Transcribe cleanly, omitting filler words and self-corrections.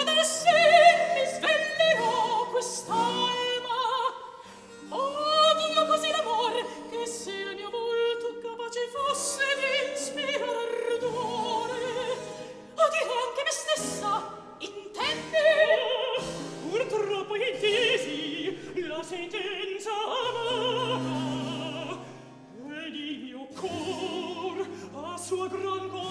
del sen mi svelerò quest'alma. Odio così l'amor, che se il mio volto capace fosse di inspirar ardore, odirei anche me stessa, intendi? Purtroppo intesi la sentenza amara, ed il mio cor a sua gran